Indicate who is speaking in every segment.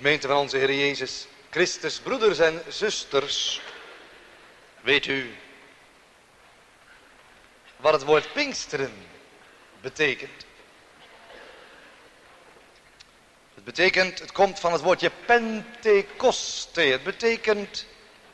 Speaker 1: Gemeente van onze Heer Jezus Christus, broeders en zusters, weet u wat het woord Pinksteren betekent? Het komt van het woordje Pentecoste. Het betekent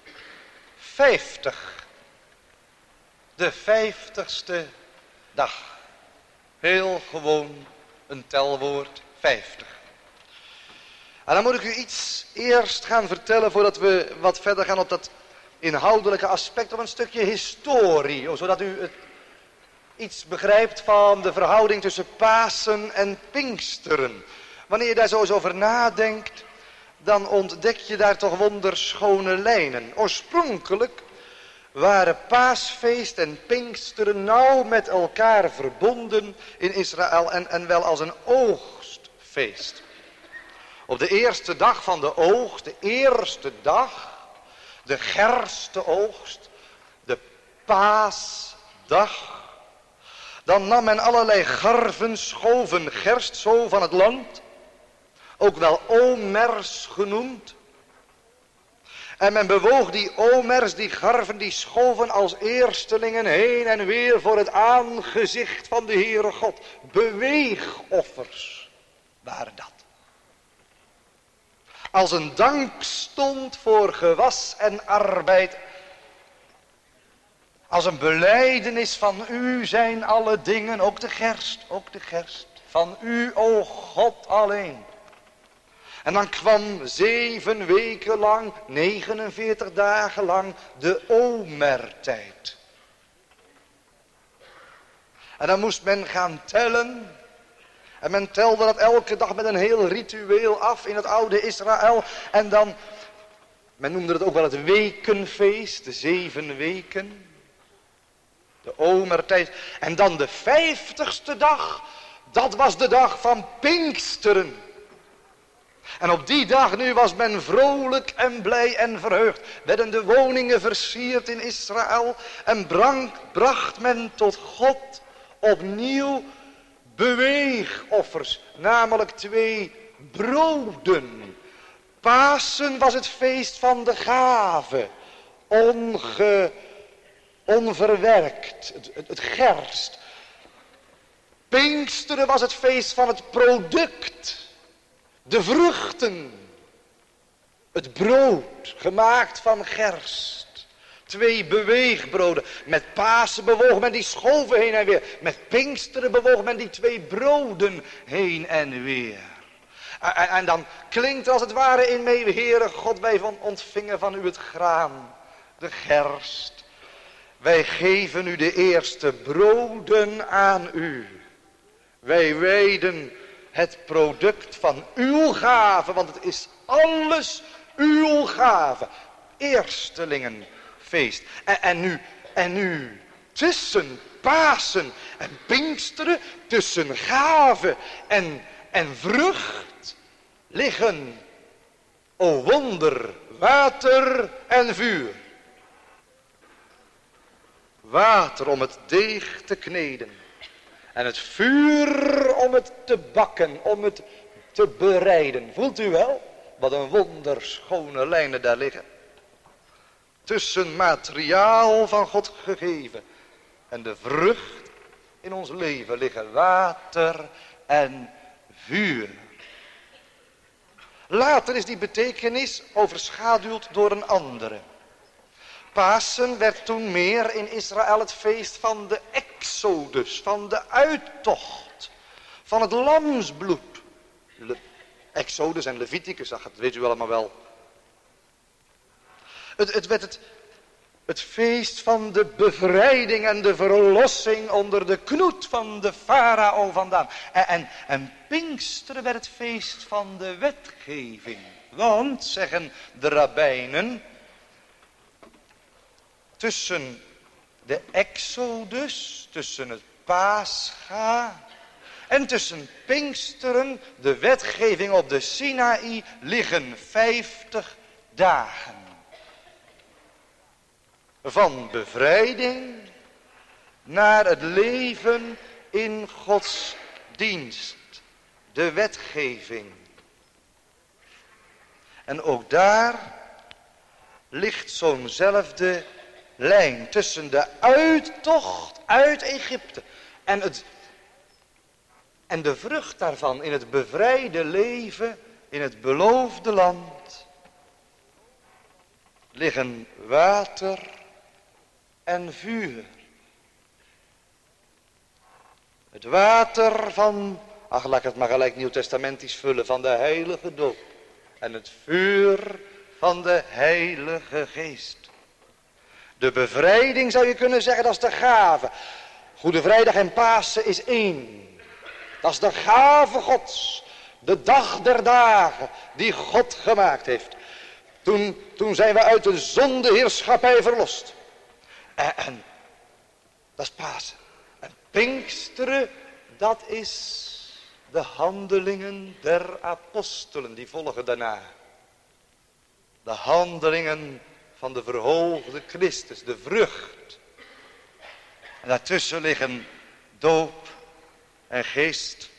Speaker 1: 50. De 50ste dag. Heel gewoon een telwoord 50. En dan moet ik u iets eerst gaan vertellen voordat we wat verder gaan op dat inhoudelijke aspect, op een stukje historie, zodat u iets begrijpt van de verhouding tussen Pasen en Pinksteren. Wanneer je daar zo eens over nadenkt, dan ontdek je daar toch wonderschone lijnen. Oorspronkelijk waren Paasfeest en Pinksteren nauw met elkaar verbonden in Israël en wel als een oogstfeest. Op de eerste dag van de oogst, de eerste dag, de gerstenoogst, de paasdag, dan nam men allerlei garven, schoven gerst zo van het land, ook wel omers genoemd. En men bewoog die omers, die garven, die schoven als eerstelingen heen en weer voor het aangezicht van de Heere God. Beweegoffers waren dat. Als een dankstond voor gewas en arbeid. Als een belijdenis van u zijn alle dingen, ook de gerst, van u, o God alleen. En dan kwam 7 weken lang, 49 dagen lang, de omertijd. En dan moest men gaan tellen. En men telde dat elke dag met een heel ritueel af in het oude Israël. En dan, men noemde het ook wel het wekenfeest, de 7 weken. De omertijd. En dan de 50ste dag, dat was de dag van Pinksteren. En op die dag nu was men vrolijk en blij en verheugd. Werden de woningen versierd in Israël. En bracht men tot God opnieuw beweegoffers. Namelijk 2 broden. Pasen was het feest van de gave. Onverwerkt. Het gerst. Pinksteren was het feest van het product. De vruchten, het brood, gemaakt van gerst. 2 beweegbroden. Met Pasen bewoog men die schoven heen en weer. Met Pinksteren bewoog men die 2 broden heen en weer. En dan klinkt er als het ware in mee, Heere God, wij ontvingen van u het graan, de gerst. Wij geven u de eerste broden aan u. Wij wijden het product van uw gave, want het is alles uw gave. Eerstelingenfeest. En nu, tussen Pasen en Pinksteren, tussen gave en vrucht, liggen, o wonder, water en vuur. Water om het deeg te kneden. En het vuur om het te bakken, om het te bereiden. Voelt u wel? Wat een wonderschone lijnen daar liggen. Tussen materiaal van God gegeven en de vrucht in ons leven liggen water en vuur. Later is die betekenis overschaduwd door een andere. Pasen werd toen meer in Israël het feest van de exodus, van de uittocht, van het lamsbloed. Exodus en Leviticus, dat weet u allemaal wel. Het werd het feest van de bevrijding en de verlossing onder de knoet van de farao vandaan. En Pinksteren werd het feest van de wetgeving. Want, zeggen de rabbijnen, tussen de exodus, tussen het Pascha en tussen Pinksteren, de wetgeving op de Sinaï, liggen 50 dagen. Van bevrijding naar het leven in Gods dienst. De wetgeving. En ook daar ligt zo'nzelfde lijn tussen de uittocht uit Egypte en de vrucht daarvan in het bevrijde leven in het beloofde land. Liggen water en vuur. Het water van, laat ik het maar gelijk nieuwtestamentisch vullen, van de heilige doop. En het vuur van de Heilige Geest. De bevrijding zou je kunnen zeggen, dat is de gave. Goede Vrijdag en Pasen is één. Dat is de gave Gods. De dag der dagen die God gemaakt heeft. Toen zijn we uit de zondeheerschappij verlost. En dat is Pasen. En Pinksteren, dat is de handelingen der apostelen. Die volgen daarna. De handelingen van de verhoogde Christus, de vrucht. En daartussen liggen doop en geest.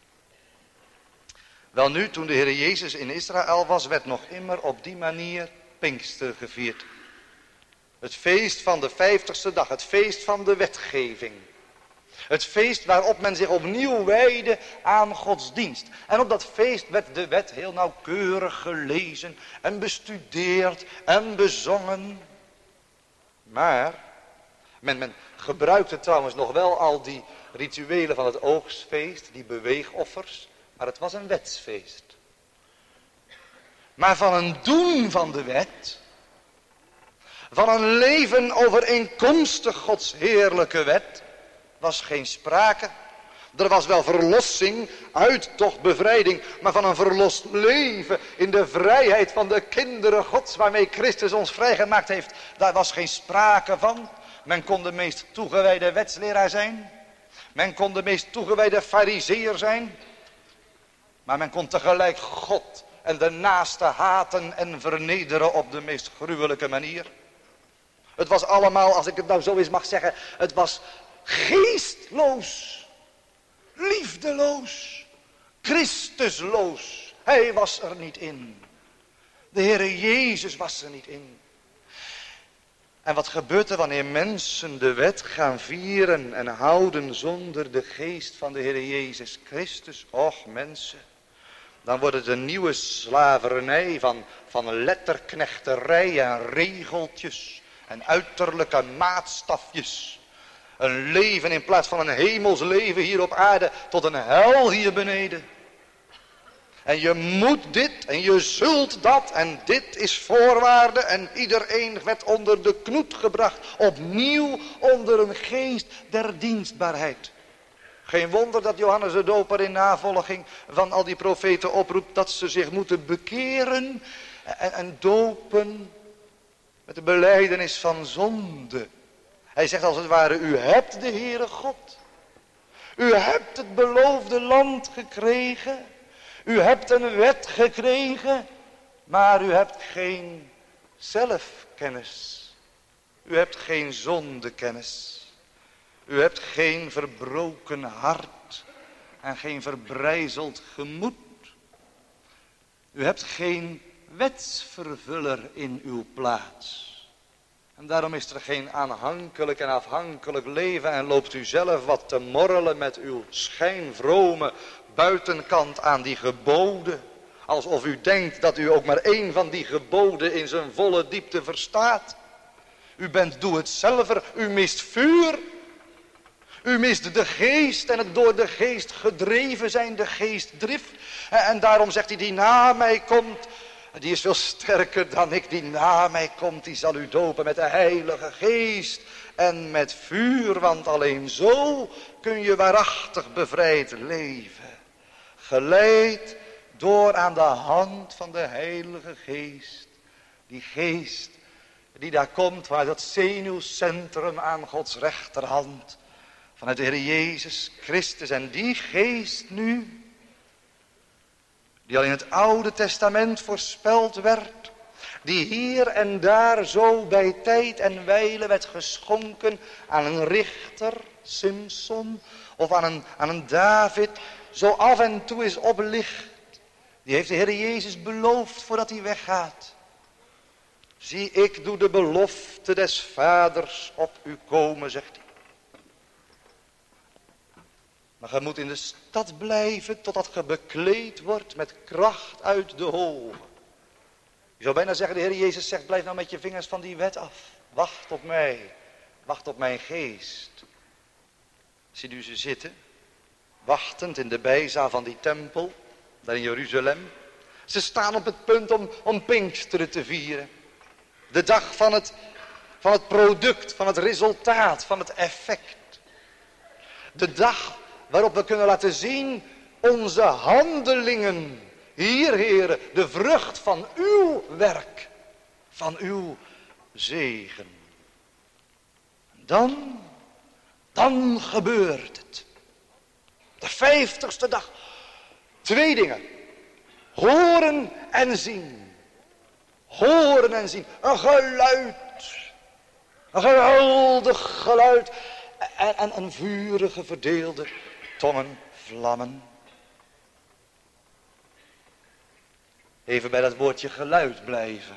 Speaker 1: Welnu, toen de Heer Jezus in Israël was, werd nog immer op die manier Pinkster gevierd. Het feest van de 50ste dag, het feest van de wetgeving. Het feest waarop men zich opnieuw wijdde aan Gods dienst. En op dat feest werd de wet heel nauwkeurig gelezen en bestudeerd en bezongen. Maar men gebruikte trouwens nog wel al die rituelen van het oogstfeest, die beweegoffers. Maar het was een wetsfeest. Maar van een doen van de wet, van een leven overeenkomstig Gods heerlijke wet, was geen sprake. Er was wel verlossing, uittocht, bevrijding, maar van een verlost leven in de vrijheid van de kinderen Gods, waarmee Christus ons vrijgemaakt heeft, daar was geen sprake van. Men kon de meest toegewijde wetsleraar zijn. Men kon de meest toegewijde farizeer zijn. Maar men kon tegelijk God en de naaste haten en vernederen op de meest gruwelijke manier. Het was allemaal, als ik het nou zo eens mag zeggen, het was geestloos, liefdeloos, Christusloos. Hij was er niet in. De Heere Jezus was er niet in. En wat gebeurt er wanneer mensen de wet gaan vieren en houden zonder de geest van de Heere Jezus Christus? Och mensen, dan wordt het een nieuwe slavernij van letterknechterij en regeltjes en uiterlijke maatstafjes. Een leven in plaats van een hemels leven hier op aarde tot een hel hier beneden. En je moet dit en je zult dat en dit is voorwaarde en iedereen werd onder de knoet gebracht. Opnieuw onder een geest der dienstbaarheid. Geen wonder dat Johannes de Doper in navolging van al die profeten oproept dat ze zich moeten bekeren en dopen met de belijdenis van zonde. Hij zegt als het ware, u hebt de Heere God. U hebt het beloofde land gekregen. U hebt een wet gekregen, maar u hebt geen zelfkennis. U hebt geen zondekennis. U hebt geen verbroken hart en geen verbrijzeld gemoed. U hebt geen wetsvervuller in uw plaats. En daarom is er geen aanhankelijk en afhankelijk leven en loopt u zelf wat te morrelen met uw schijnvrome buitenkant aan die geboden. Alsof u denkt dat u ook maar één van die geboden in zijn volle diepte verstaat. U bent doe-het-zelver, u mist vuur. U mist de geest en het door de geest gedreven zijn, de geestdrift. En daarom zegt hij, die na mij komt, die is veel sterker dan ik. Die na mij komt, die zal u dopen met de Heilige Geest en met vuur. Want alleen zo kun je waarachtig bevrijd leven. Geleid door aan de hand van de Heilige Geest. Die geest die daar komt vanuit dat zenuwcentrum aan Gods rechterhand. Vanuit de Heer Jezus Christus. En die geest nu, die al in het Oude Testament voorspeld werd, die hier en daar zo bij tijd en wijle werd geschonken aan een richter, Simson, of aan een David, zo af en toe is oplicht. Die heeft de Heer Jezus beloofd voordat hij weggaat. Zie, ik doe de belofte des Vaders op u komen, zegt hij. Maar gij moet in de stad blijven totdat ge bekleed wordt met kracht uit de hoge. Je zou bijna zeggen, de Heer Jezus zegt, blijf nou met je vingers van die wet af. Wacht op mij, wacht op mijn geest. Ziet u ze zitten, wachtend in de bijzaal van die tempel, daar in Jeruzalem. Ze staan op het punt om Pinksteren te vieren. De dag van het product, van het resultaat, van het effect. De dag waarop we kunnen laten zien onze handelingen. Hier, Heere, de vrucht van uw werk, van uw zegen. Dan gebeurt het. De 50ste dag. 2 dingen. Horen en zien. Horen en zien. Een geluid. Een geweldig geluid. En een vurige verdeelde tongen, vlammen. Even bij dat woordje geluid blijven.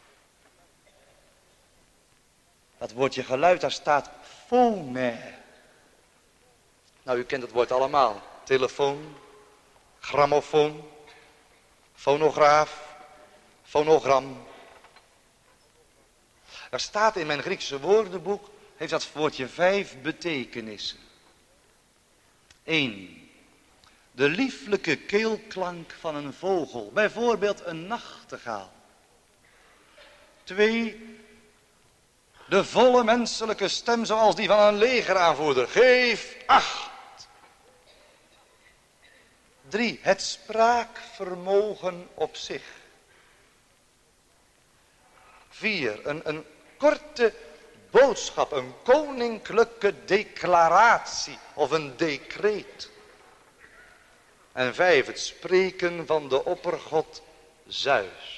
Speaker 1: Dat woordje geluid, daar staat phone. Nou, u kent het woord allemaal. Telefoon, grammofoon, fonograaf, fonogram. Er staat in mijn Griekse woordenboek, heeft dat woordje 5 betekenissen. 1. De lieflijke keelklank van een vogel, bijvoorbeeld een nachtegaal. 2. De volle menselijke stem zoals die van een legeraanvoerder. Geef acht. 3. Het spraakvermogen op zich. 4. Een korte boodschap, een koninklijke declaratie of een decreet. En 5. Het spreken van de oppergod Zeus.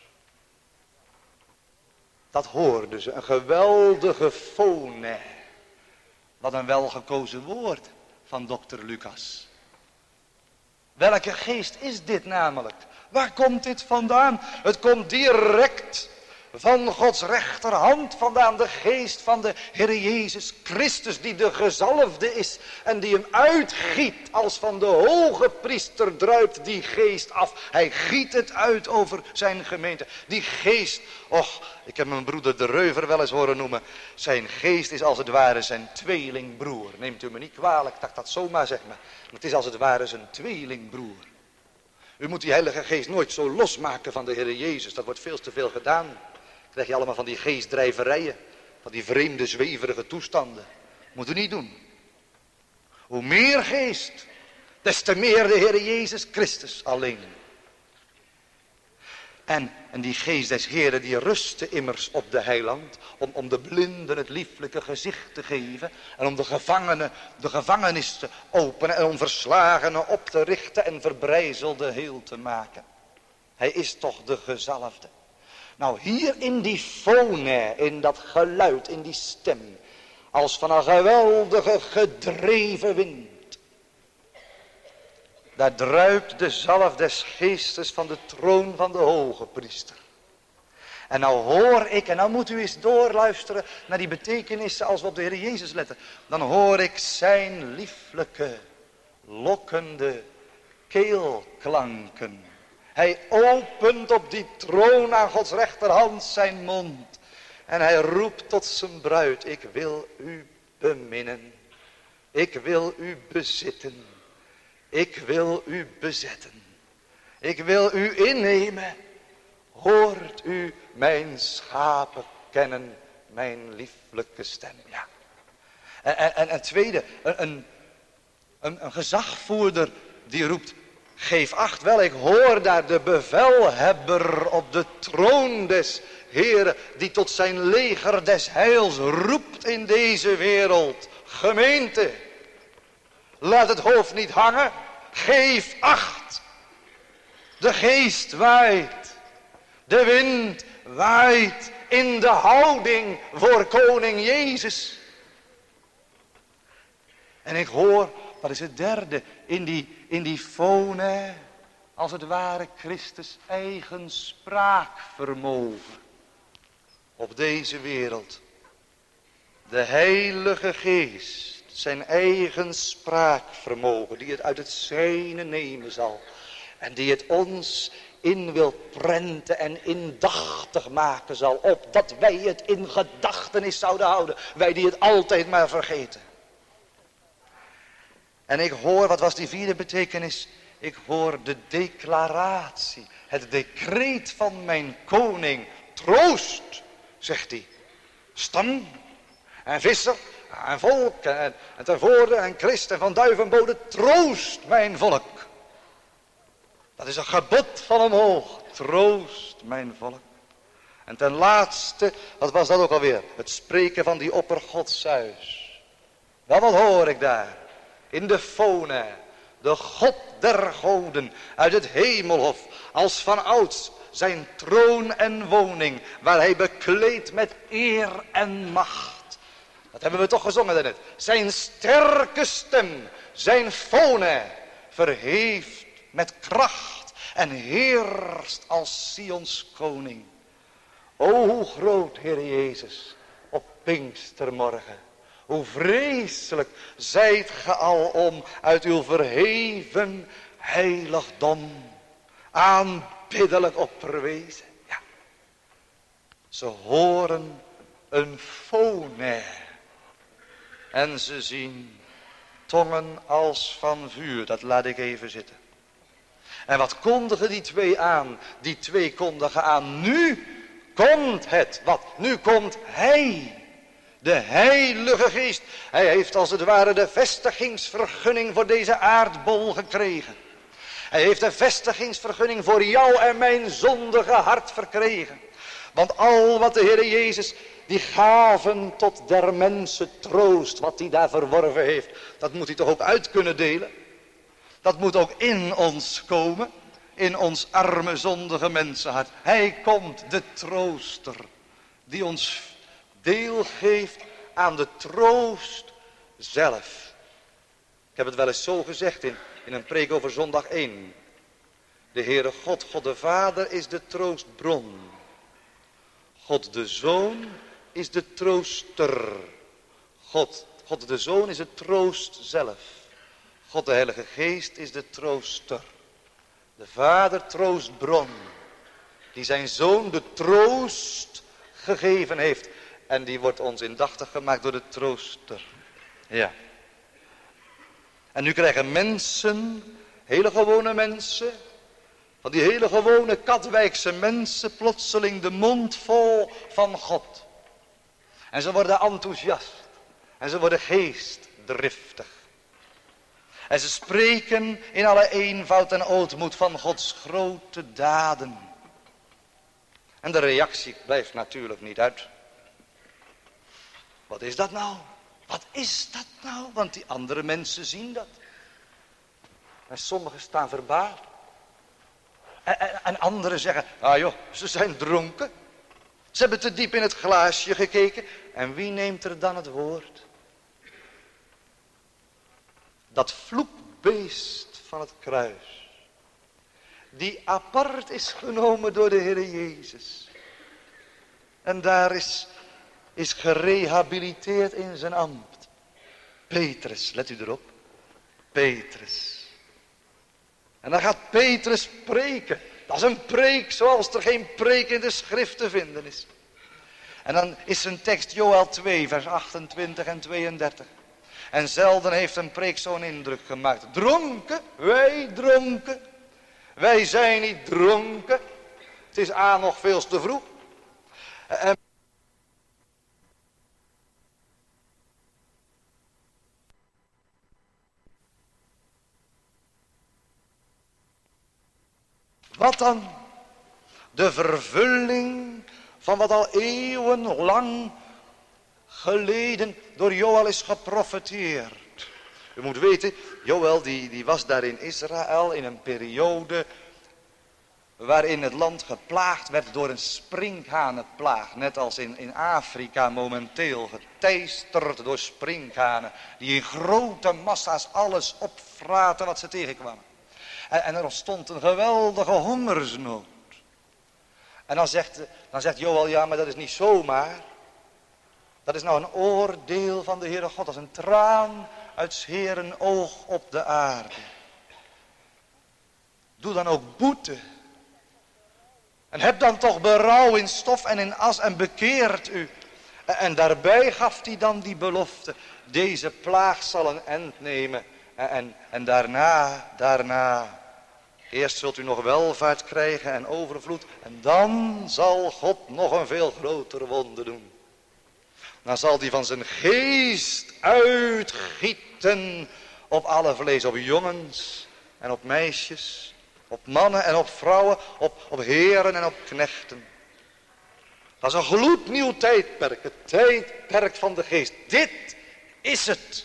Speaker 1: Dat hoorden ze, een geweldige phone. Wat een welgekozen woord van dokter Lucas. Welke geest is dit namelijk? Waar komt dit vandaan? Het komt direct van Gods rechterhand vandaan. De geest van de Heer Jezus Christus, die de gezalfde is en die hem uitgiet als van de hoge priester druipt die geest af. Hij giet het uit over zijn gemeente. Die geest, och, ik heb mijn broeder de Reuver wel eens horen noemen. Zijn geest is als het ware zijn tweelingbroer. Neemt u me niet kwalijk dat ik dat zomaar zeg, maar het is als het ware zijn tweelingbroer. U moet die Heilige Geest nooit zo losmaken van de Heer Jezus. Dat wordt veel te veel gedaan. Krijg je allemaal van die geestdrijverijen. Van die vreemde zweverige toestanden. Moet u niet doen. Hoe meer geest, des te meer de Heer Jezus Christus alleen. En die geest des Heeren die rustte immers op de heiland. Om de blinden het lieflijke gezicht te geven. En om de gevangenen de gevangenis te openen. En om verslagenen op te richten en verbrijzelden heel te maken. Hij is toch de gezalfde. Nou, hier in die phone, in dat geluid, in die stem. Als van een geweldige gedreven wind. Daar druipt de zalf des geestes van de troon van de hoge priester. En nou hoor ik, en nou moet u eens doorluisteren naar die betekenissen als we op de Heer Jezus letten. Dan hoor ik zijn lieflijke, lokkende keelklanken. Hij opent op die troon aan Gods rechterhand zijn mond. En hij roept tot zijn bruid, ik wil u beminnen. Ik wil u bezitten. Ik wil u bezetten. Ik wil u innemen. Hoort u mijn schapen kennen, mijn lieflijke stem. Ja. En tweede, een gezagvoerder die roept, geef acht, wel, ik hoor daar de bevelhebber op de troon des Heeren, die tot zijn leger des heils roept in deze wereld. Gemeente, laat het hoofd niet hangen, geef acht. De geest waait, de wind waait in de houding voor koning Jezus. En ik hoor, wat is het derde, in die phone, als het ware Christus eigen spraakvermogen op deze wereld. De Heilige Geest, zijn eigen spraakvermogen, die het uit het zijne nemen zal. En die het ons in wil prenten en indachtig maken zal, opdat wij het in gedachtenis zouden houden. Wij die het altijd maar vergeten. En ik hoor, wat was die vierde betekenis? Ik hoor de declaratie, het decreet van mijn koning. Troost, zegt hij. Stam en visser en volk en tervoorde en Christ en van duif en bode. Troost mijn volk. Dat is een gebod van omhoog. Troost mijn volk. En ten laatste, wat was dat ook alweer? Het spreken van die oppergodshuis. Wel, wat hoor ik daar? In de fone, de God der goden, uit het hemelhof, als van ouds, zijn troon en woning, waar hij bekleed met eer en macht. Dat hebben we toch gezongen daarnet. Zijn sterke stem, zijn fone, verheeft met kracht en heerst als Sions koning. O, hoe groot, Heer Jezus, op Pinkstermorgen. Hoe vreselijk zijt ge al om uit uw verheven heiligdom aanbiddelijk opverwezen. Ja. Ze horen een fone en ze zien tongen als van vuur. Dat laat ik even zitten. En wat kondigen die twee aan? Die twee kondigen aan. Nu komt het. Wat? Nu komt hij. De Heilige Geest. Hij heeft als het ware de vestigingsvergunning voor deze aardbol gekregen. Hij heeft de vestigingsvergunning voor jou en mijn zondige hart verkregen. Want al wat de Heer Jezus, die gaven tot der mensen troost, wat hij daar verworven heeft, dat moet hij toch ook uit kunnen delen. Dat moet ook in ons komen, in ons arme zondige mensenhart. Hij komt, de trooster, die ons deel geeft aan de troost zelf. Ik heb het wel eens zo gezegd in een preek over zondag 1. De Heere God, God de Vader is de troostbron. God de Zoon is de trooster. God de Zoon is het troost zelf. God de Heilige Geest is de trooster. De Vader troostbron. Die zijn Zoon de troost gegeven heeft. En die wordt ons indachtig gemaakt door de trooster. Ja. En nu krijgen mensen, hele gewone mensen, van die hele gewone Katwijkse mensen, plotseling de mond vol van God. En ze worden enthousiast. En ze worden geestdriftig. En ze spreken in alle eenvoud en ootmoed van Gods grote daden. En de reactie blijft natuurlijk niet uit. Wat is dat nou? Wat is dat nou? Want die andere mensen zien dat. En sommigen staan verbaasd. En anderen zeggen, ah joh, ze zijn dronken. Ze hebben te diep in het glaasje gekeken. En wie neemt er dan het woord? Dat vloekbeest van het kruis. Die apart is genomen door de Heer Jezus. En daar is gerehabiliteerd in zijn ambt. Petrus, let u erop. Petrus. En dan gaat Petrus preken. Dat is een preek zoals er geen preek in de schrift te vinden is. En dan is zijn tekst Joël 2 vers 28 en 32. En zelden heeft een preek zo'n indruk gemaakt. Dronken, wij dronken. Wij zijn niet dronken. Het is nog veel te vroeg. Wat dan? De vervulling van wat al eeuwenlang geleden door Joël is geprofeteerd. U moet weten, Joël die was daar in Israël in een periode waarin het land geplaagd werd door een sprinkhanenplaag. Net als in Afrika momenteel geteisterd door sprinkhanen die in grote massa's alles opvraten wat ze tegenkwamen. En er ontstond een geweldige hongersnood. En dan zegt Joël, ja, maar dat is niet zomaar. Dat is nou een oordeel van de Heere God, als een traan uit 's Heeren oog op de aarde. Doe dan ook boete. En heb dan toch berouw in stof en in as en bekeert u. En daarbij gaf hij dan die belofte. Deze plaag zal een eind nemen. En daarna. Eerst zult u nog welvaart krijgen en overvloed. En dan zal God nog een veel groter wonder doen. Dan zal hij van zijn geest uitgieten op alle vlees. Op jongens en op meisjes. Op mannen en op vrouwen. Op heren en op knechten. Dat is een gloednieuw tijdperk. Het tijdperk van de geest. Dit is het.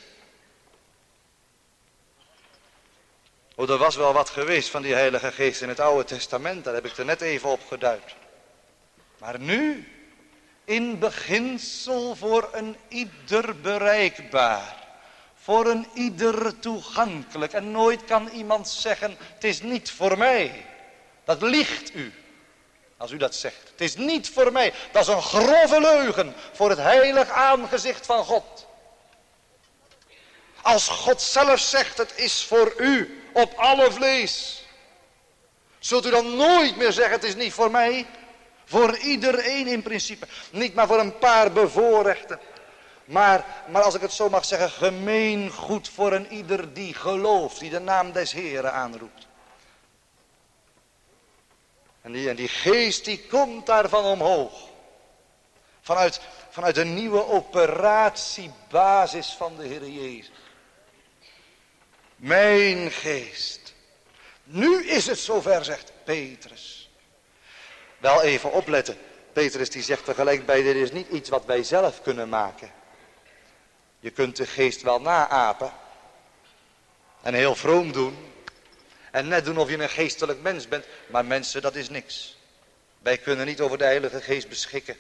Speaker 1: Oh, er was wel wat geweest van die Heilige Geest in het Oude Testament. Daar heb ik er net even op geduid. Maar nu, in beginsel voor een ieder bereikbaar. Voor een ieder toegankelijk. En nooit kan iemand zeggen, het is niet voor mij. Dat liegt u. Als u dat zegt. Het is niet voor mij. Dat is een grove leugen voor het heilig aangezicht van God. Als God zelf zegt, het is voor u op alle vlees. Zult u dan nooit meer zeggen, het is niet voor mij? Voor iedereen in principe. Niet maar voor een paar bevoorrechten. Maar als ik het zo mag zeggen, gemeengoed voor een ieder die gelooft. Die de naam des Heren aanroept. En die geest die komt daarvan omhoog. Vanuit de nieuwe operatiebasis van de Heer Jezus. Mijn geest. Nu is het zover, zegt Petrus. Wel even opletten. Petrus die zegt tegelijk bij, dit is niet iets wat wij zelf kunnen maken. Je kunt de geest wel naapen. En heel vroom doen. En net doen of je een geestelijk mens bent. Maar mensen, dat is niks. Wij kunnen niet over de Heilige Geest beschikken.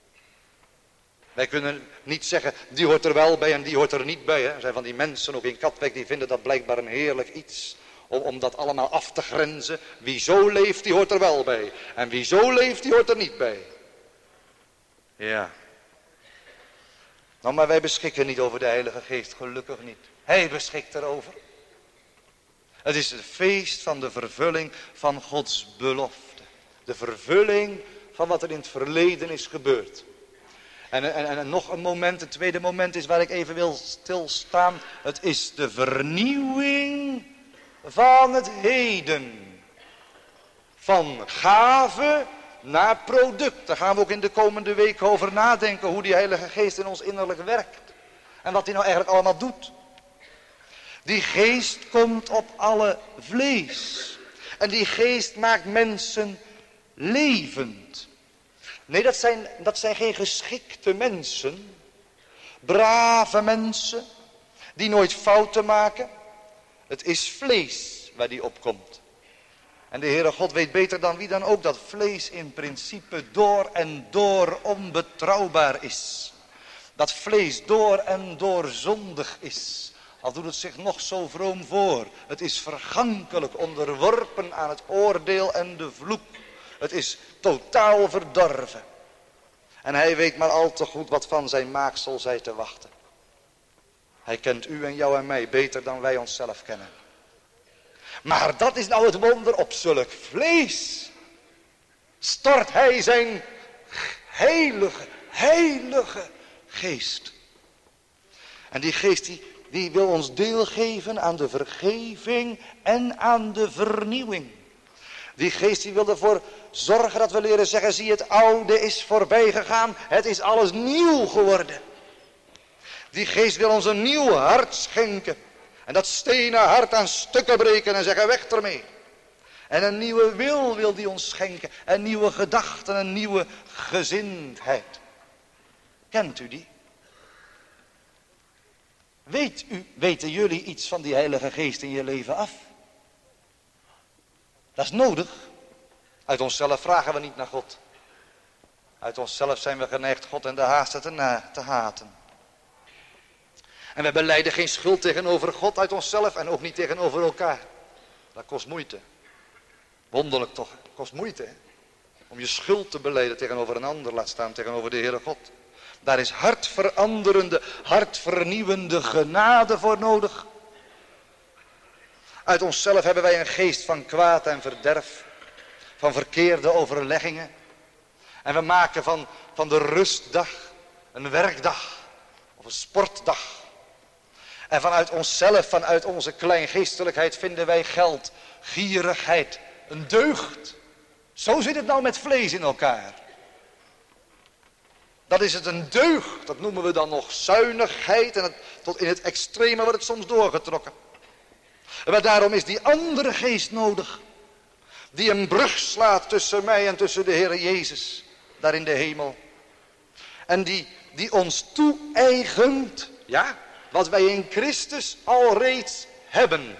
Speaker 1: Wij kunnen niet zeggen, die hoort er wel bij en die hoort er niet bij. Hè. Er zijn van die mensen, ook in Katwijk, die vinden dat blijkbaar een heerlijk iets. Om dat allemaal af te grenzen. Wie zo leeft, die hoort er wel bij. En wie zo leeft, die hoort er niet bij. Ja. Nou, maar wij beschikken niet over de Heilige Geest, gelukkig niet. Hij beschikt erover. Het is het feest van de vervulling van Gods belofte. De vervulling van wat er in het verleden is gebeurd. En nog een moment, het tweede moment is waar ik even wil stilstaan. Het is de vernieuwing van het heden. Van gave naar product. Daar gaan we ook in de komende weken over nadenken. Hoe die Heilige Geest in ons innerlijk werkt. En wat hij nou eigenlijk allemaal doet. Die geest komt op alle vlees. En die geest maakt mensen levend. Nee, dat zijn geen geschikte mensen. Brave mensen. Die nooit fouten maken. Het is vlees waar die op komt. En de Heere God weet beter dan wie dan ook dat vlees in principe door en door onbetrouwbaar is. Dat vlees door en door zondig is. Al doet het zich nog zo vroom voor. Het is vergankelijk onderworpen aan het oordeel en de vloek. Het is totaal verdorven. En hij weet maar al te goed wat van zijn maaksel zij te wachten. Hij kent u en jou en mij beter dan wij onszelf kennen. Maar dat is nou het wonder, op zulk vlees stort hij zijn heilige geest. En die geest die wil ons deel geven aan de vergeving en aan de vernieuwing. Die geest die wil ervoor zorgen dat we leren zeggen, zie, het oude is voorbij gegaan, het is alles nieuw geworden. Die geest wil ons een nieuw hart schenken. En dat stenen hart aan stukken breken en zeggen, weg ermee. En een nieuwe wil die ons schenken. En nieuwe gedachten, een nieuwe gezindheid. Kent u die? Weten jullie iets van die Heilige Geest in je leven af? Dat is nodig. Uit onszelf vragen we niet naar God. Uit onszelf zijn we geneigd God en de haasten te haten. En we belijden geen schuld tegenover God uit onszelf en ook niet tegenover elkaar. Dat kost moeite. Wonderlijk toch, het kost moeite, hè? Om je schuld te belijden tegenover een ander, laat staan tegenover de Heere God. Daar is hartveranderende, hartvernieuwende genade voor nodig. Uit onszelf hebben wij een geest van kwaad en verderf, van verkeerde overleggingen. En we maken van de rustdag een werkdag of een sportdag. En vanuit onszelf, vanuit onze kleingeestelijkheid vinden wij geld, gierigheid, een deugd. Zo zit het nou met vlees in elkaar. Dat is het een deugd, dat noemen we dan nog zuinigheid en tot in het extreme wordt het soms doorgetrokken. Maar daarom is die andere geest nodig, die een brug slaat tussen mij en tussen de Heer Jezus, daar in de hemel. En die ons toe-eigent, ja, wat wij in Christus al reeds hebben.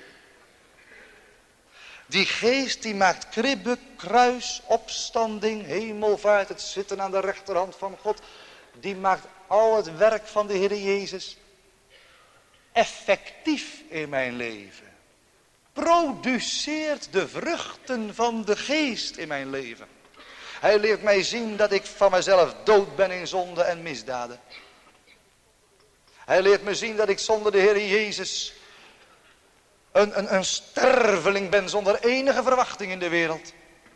Speaker 1: Die geest die maakt kribbe, kruis, opstanding, hemelvaart, het zitten aan de rechterhand van God. Die maakt al het werk van de Heer Jezus effectief in mijn leven. Produceert de vruchten van de geest in mijn leven. Hij leert mij zien dat ik van mezelf dood ben in zonde en misdaden. Hij leert me zien dat ik zonder de Heer Jezus een sterveling ben zonder enige verwachting in de wereld.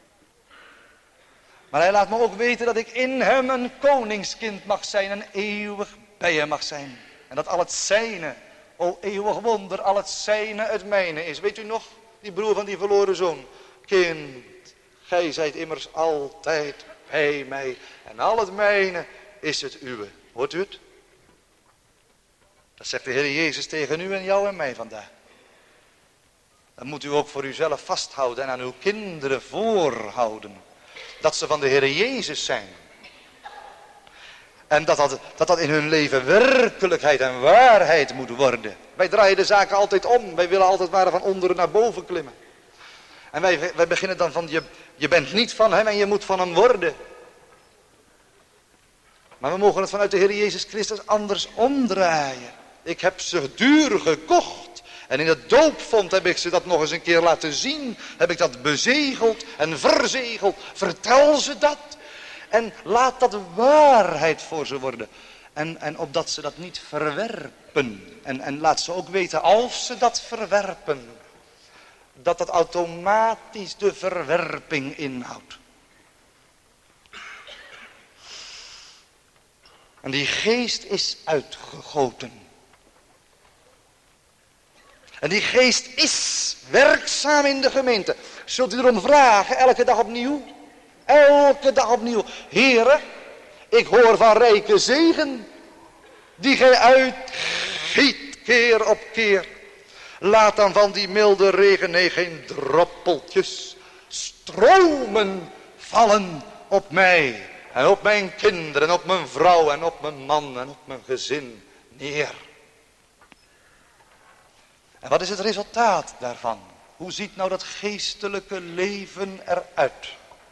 Speaker 1: Maar hij laat me ook weten dat ik in hem een koningskind mag zijn en eeuwig bij hem mag zijn. En dat al het zijne, o eeuwig wonder, al het zijne het mijne is. Weet u nog, die broer van die verloren zoon. Kind, gij zijt immers altijd bij mij en al het mijne is het uwe. Hoort u het? Dat zegt de Heer Jezus tegen u en jou en mij vandaag. Dan moet u ook voor uzelf vasthouden en aan uw kinderen voorhouden. Dat ze van de Heer Jezus zijn. En dat in hun leven werkelijkheid en waarheid moet worden. Wij draaien de zaken altijd om. Wij willen altijd maar van onderen naar boven klimmen. En wij beginnen dan van je bent niet van hem en je moet van hem worden. Maar we mogen het vanuit de Heer Jezus Christus anders omdraaien. Ik heb ze duur gekocht. En in het doopvond heb ik ze dat nog eens een keer laten zien. Heb ik dat bezegeld en verzegeld. Vertel ze dat. En laat dat waarheid voor ze worden. En opdat ze dat niet verwerpen. En laat ze ook weten, als ze dat verwerpen, dat automatisch de verwerping inhoudt. En die geest is uitgegoten. En die geest is werkzaam in de gemeente. Zult u erom vragen, elke dag opnieuw? Elke dag opnieuw. Heere, ik hoor van rijke zegen, die gij uitgiet keer op keer. Laat dan van die milde regen, nee, geen druppeltjes, stromen vallen op mij. En op mijn kinderen, en op mijn vrouw, en op mijn man, en op mijn gezin neer. En wat is het resultaat daarvan? Hoe ziet nou dat geestelijke leven eruit?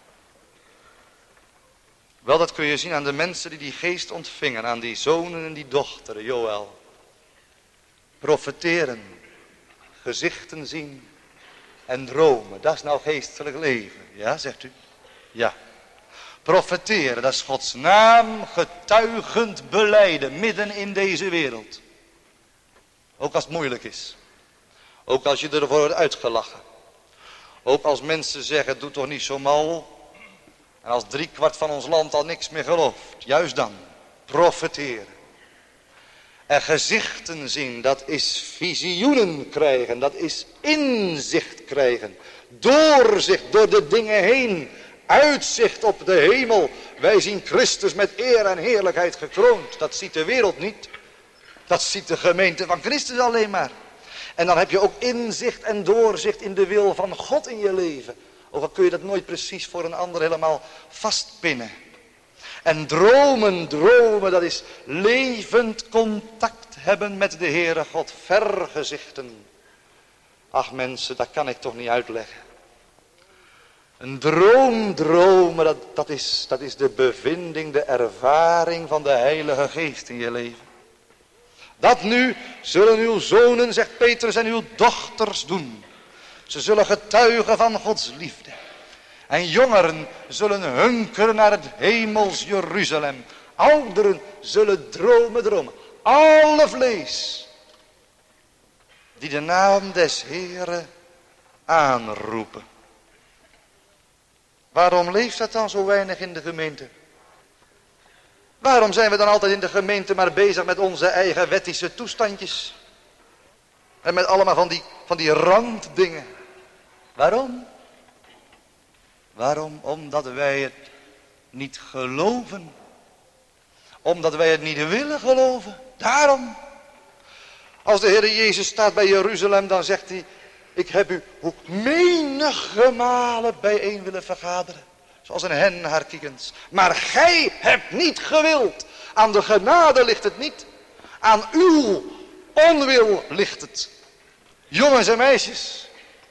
Speaker 1: Wel, dat kun je zien aan de mensen die geest ontvingen, aan die zonen en die dochteren, Joël. Profeteren, gezichten zien en dromen, dat is nou geestelijk leven. Ja, zegt u? Ja. Profeteren, dat is Gods naam getuigend belijden midden in deze wereld. Ook als het moeilijk is. Ook als je ervoor wordt uitgelachen. Ook als mensen zeggen, doe toch niet zo mal. En als 3/4 van ons land al niks meer gelooft. Juist dan, profeteren. En gezichten zien, dat is visioenen krijgen. Dat is inzicht krijgen. Doorzicht door de dingen heen. Uitzicht op de hemel. Wij zien Christus met eer en heerlijkheid gekroond. Dat ziet de wereld niet. Dat ziet de gemeente van Christus alleen maar. En dan heb je ook inzicht en doorzicht in de wil van God in je leven. Ook al kun je dat nooit precies voor een ander helemaal vastpinnen. En dromen, dat is levend contact hebben met de Heere God. Vergezichten. Ach mensen, dat kan ik toch niet uitleggen. Een dromen, dat is de bevinding, de ervaring van de Heilige Geest in je leven. Dat nu zullen uw zonen, zegt Petrus, en uw dochters doen. Ze zullen getuigen van Gods liefde. En jongeren zullen hunkeren naar het hemels Jeruzalem. Ouderen zullen dromen. Alle vlees die de naam des Heeren aanroepen. Waarom leeft dat dan zo weinig in de gemeente? Waarom zijn we dan altijd in de gemeente maar bezig met onze eigen wettische toestandjes? En met allemaal van die randdingen. Waarom? Waarom? Omdat wij het niet geloven. Omdat wij het niet willen geloven. Daarom. Als de Heer Jezus staat bij Jeruzalem, dan zegt hij: ik heb u hoe menige malen bijeen willen vergaderen. Zoals een hen haar kiekens. Maar gij hebt niet gewild. Aan de genade ligt het niet. Aan uw onwil ligt het. Jongens en meisjes.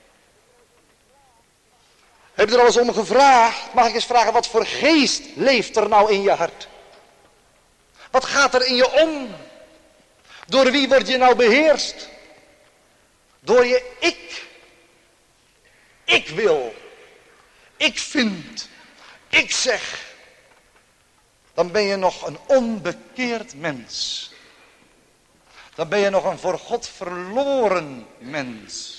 Speaker 1: Heb je er al eens om gevraagd? Mag ik eens vragen, wat voor geest leeft er nou in je hart? Wat gaat er in je om? Door wie word je nou beheerst? Door je ik. Ik wil. Ik vind. Ik zeg. Dan ben je nog een onbekeerd mens. Dan ben je nog een voor God verloren mens.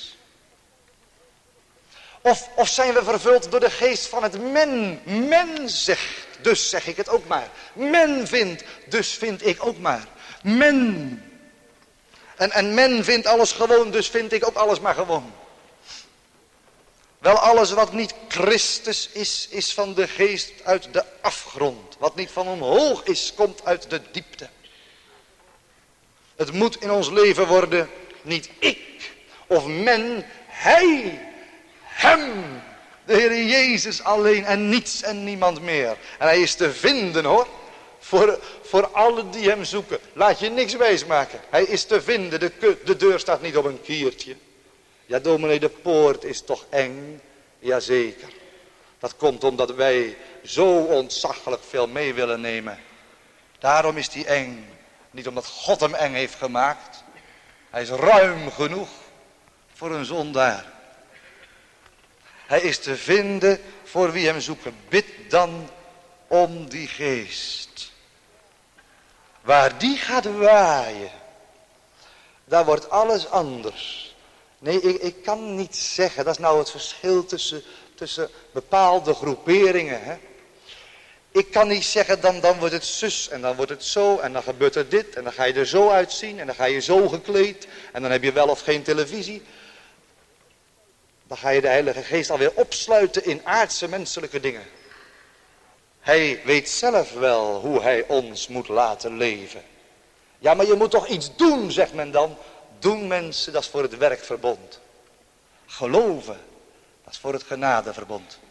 Speaker 1: Of zijn we vervuld door de geest van het men. Men zegt, dus zeg ik het ook maar. Men vindt, dus vind ik ook maar. Men. En men vindt alles gewoon, dus vind ik ook alles maar gewoon. Wel, alles wat niet Christus is van de geest uit de afgrond. Wat niet van omhoog is, komt uit de diepte. Het moet in ons leven worden, niet ik of men, hij, hem, de Heer Jezus alleen en niets en niemand meer. En hij is te vinden, hoor, voor allen die hem zoeken. Laat je niks wijsmaken. Hij is te vinden, de deur staat niet op een kiertje. Ja, dominee, de poort is toch eng? Jazeker. Dat komt omdat wij zo ontzaglijk veel mee willen nemen. Daarom is die eng. Niet omdat God hem eng heeft gemaakt. Hij is ruim genoeg voor een zondaar. Hij is te vinden voor wie hem zoeken. Bid dan om die geest. Waar die gaat waaien, daar wordt alles anders. Nee, ik kan niet zeggen, dat is nou het verschil tussen bepaalde groeperingen. Hè? Ik kan niet zeggen, dan wordt het zus en dan wordt het zo en dan gebeurt er dit en dan ga je er zo uitzien en dan ga je zo gekleed en dan heb je wel of geen televisie. Dan ga je de Heilige Geest alweer opsluiten in aardse menselijke dingen. Hij weet zelf wel hoe hij ons moet laten leven. Ja, maar je moet toch iets doen, zegt men dan. Doen mensen, dat is voor het werkverbond. Geloven, dat is voor het genadeverbond.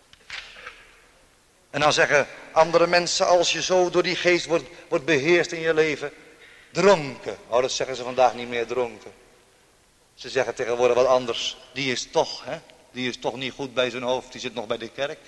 Speaker 1: En dan zeggen andere mensen, als je zo door die geest wordt beheerst in je leven. Dronken. Oh, dat zeggen ze vandaag niet meer, dronken. Ze zeggen tegenwoordig wat anders. Die is toch niet goed bij zijn hoofd, die zit nog bij de kerk.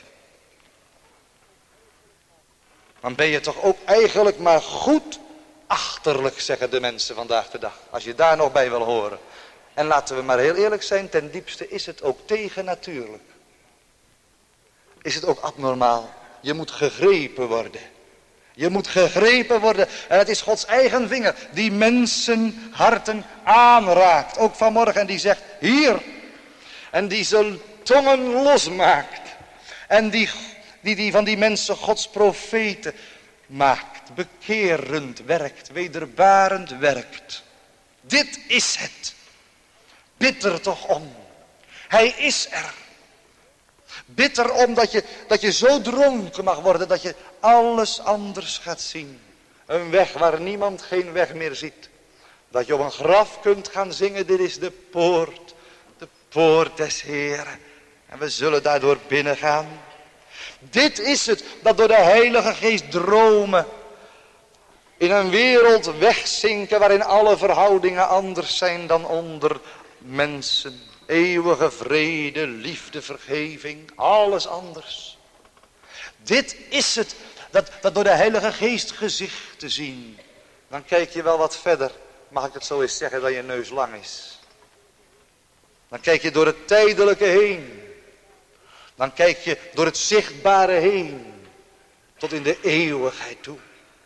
Speaker 1: Dan ben je toch ook eigenlijk maar goed achterlijk, zeggen de mensen vandaag de dag. Als je daar nog bij wil horen. En laten we maar heel eerlijk zijn, ten diepste is het ook tegennatuurlijk. Is het ook abnormaal. Je moet gegrepen worden. Je moet gegrepen worden. En het is Gods eigen vinger die mensen harten aanraakt. Ook vanmorgen. En die zegt, hier. En die zijn tongen losmaakt. En die van die mensen Gods profeten maakt. Bekerend werkt. Wederbarend werkt. Dit is het. Bid er toch om. Hij is er. Bid erom dat je zo dronken mag worden dat je alles anders gaat zien. Een weg waar niemand geen weg meer ziet. Dat je op een graf kunt gaan zingen, dit is de poort des Heeren. En we zullen daardoor binnen gaan. Dit is het, dat door de Heilige Geest dromen in een wereld wegzinken waarin alle verhoudingen anders zijn dan onder mensen. Eeuwige vrede, liefde, vergeving, alles anders. Dit is het, dat door de Heilige Geest gezicht te zien. Dan kijk je wel wat verder, mag ik het zo eens zeggen, dan je neus lang is. Dan kijk je door het tijdelijke heen. Dan kijk je door het zichtbare heen. Tot in de eeuwigheid toe.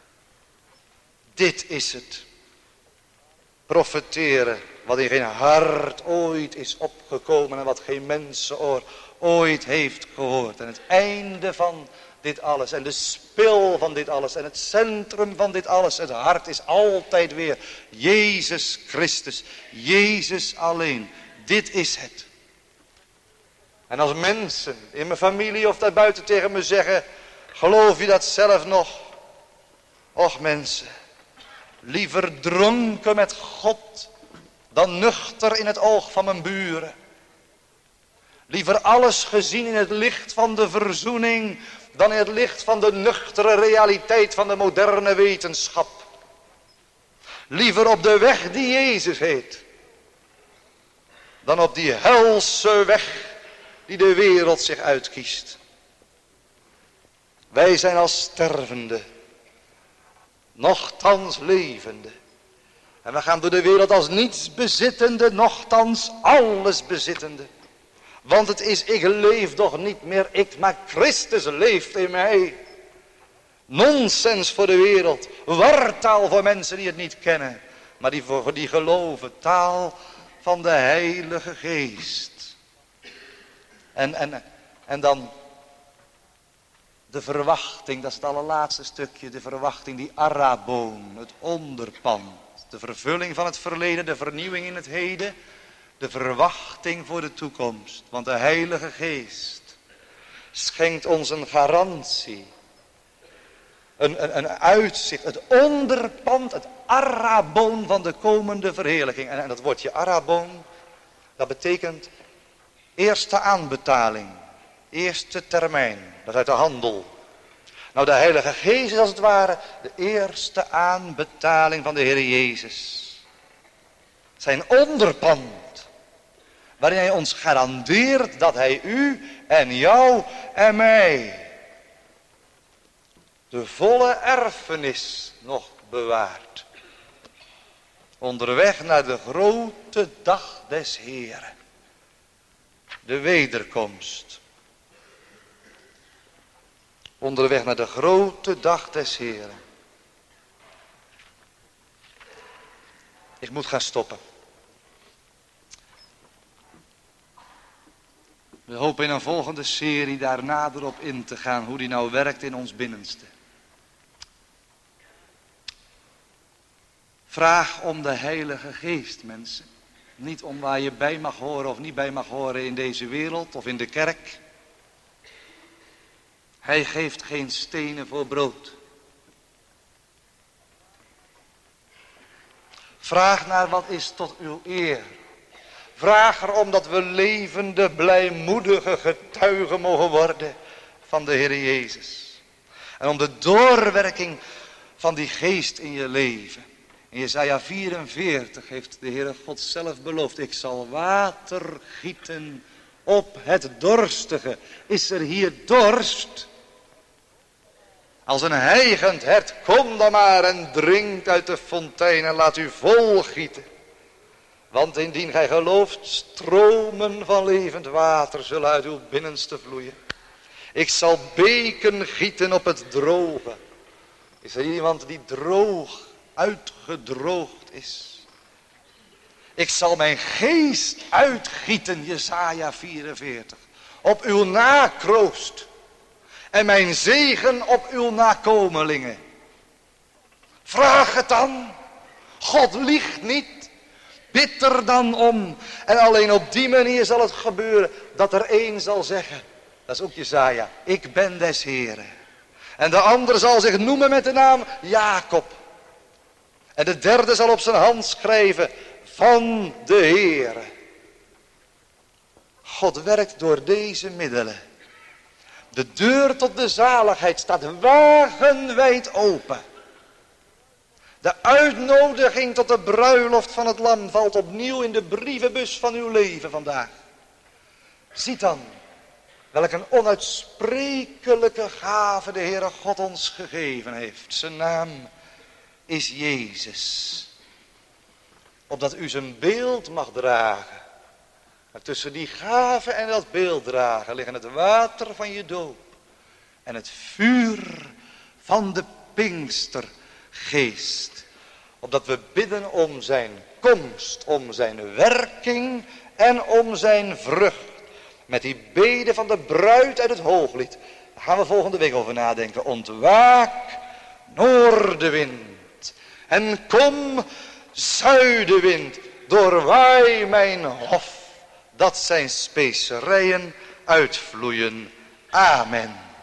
Speaker 1: Dit is het. Profeteren. Wat in geen hart ooit is opgekomen. En wat geen mensenoor ooit heeft gehoord. En het einde van dit alles. En de spil van dit alles. En het centrum van dit alles. Het hart is altijd weer Jezus Christus. Jezus alleen. Dit is het. En als mensen in mijn familie of daarbuiten tegen me zeggen. Geloof je dat zelf nog? Och mensen. Liever dronken met God. Dan nuchter in het oog van mijn buren. Liever alles gezien in het licht van de verzoening. Dan in het licht van de nuchtere realiteit van de moderne wetenschap. Liever op de weg die Jezus heet. Dan op die helse weg die de wereld zich uitkiest. Wij zijn als stervende. Nochtans levende. En we gaan door de wereld als niets bezittende, nochtans alles bezittende. Want het is, ik leef toch niet meer ik, maar Christus leeft in mij. Nonsens voor de wereld. Wartaal voor mensen die het niet kennen. Maar die geloven. Taal van de Heilige Geest. En dan de verwachting, dat is het allerlaatste stukje. De verwachting, die araboon, het onderpand. De vervulling van het verleden, de vernieuwing in het heden. De verwachting voor de toekomst. Want de Heilige Geest schenkt ons een garantie. Een uitzicht. Het onderpand, het araboon van de komende verheerlijking. En dat woordje araboon, dat betekent eerste aanbetaling. Eerste termijn. Dat is uit de handel. Nou, de Heilige Geest is als het ware de eerste aanbetaling van de Heer Jezus. Zijn onderpand. Waarin hij ons garandeert dat hij u en jou en mij de volle erfenis nog bewaart. Onderweg naar de grote dag des Heeren. De wederkomst. Onderweg naar de grote dag des Heeren. Ik moet gaan stoppen. We hopen in een volgende serie daar nader op in te gaan. Hoe die nou werkt in ons binnenste. Vraag om de Heilige Geest, mensen. Niet om waar je bij mag horen of niet bij mag horen in deze wereld of in de kerk. Hij geeft geen stenen voor brood. Vraag naar wat is tot uw eer. Vraag erom dat we levende, blijmoedige getuigen mogen worden van de Heer Jezus. En om de doorwerking van die geest in je leven. In Jesaja 44 heeft de Heere God zelf beloofd. Ik zal water gieten op het dorstige. Is er hier dorst? Als een hijgend hert, kom dan maar en drinkt uit de fontein en laat u volgieten. Want indien gij gelooft, stromen van levend water zullen uit uw binnenste vloeien. Ik zal beken gieten op het droge. Is er iemand die droog, uitgedroogd is? Ik zal mijn geest uitgieten, Jesaja 44, op uw nakroost. En mijn zegen op uw nakomelingen. Vraag het dan. God liegt niet. Bid er dan om. En alleen op die manier zal het gebeuren. Dat er één zal zeggen. Dat is ook Jesaja. Ik ben des Heren. En de ander zal zich noemen met de naam Jacob. En de derde zal op zijn hand schrijven. Van de Heere. God werkt door deze middelen. De deur tot de zaligheid staat wagenwijd open. De uitnodiging tot de bruiloft van het lam valt opnieuw in de brievenbus van uw leven vandaag. Ziet dan, welk een onuitsprekelijke gave de Heere God ons gegeven heeft. Zijn naam is Jezus. Opdat u zijn beeld mag dragen. En tussen die gave en dat beelddragen liggen het water van je doop en het vuur van de Pinkstergeest. Opdat we bidden om zijn komst, om zijn werking en om zijn vrucht. Met die bede van de bruid uit het Hooglied. Daar gaan we volgende week over nadenken. Ontwaak, noordenwind. En kom, zuidenwind. Doorwaai mijn hof. Dat zijn specerijen uitvloeien. Amen.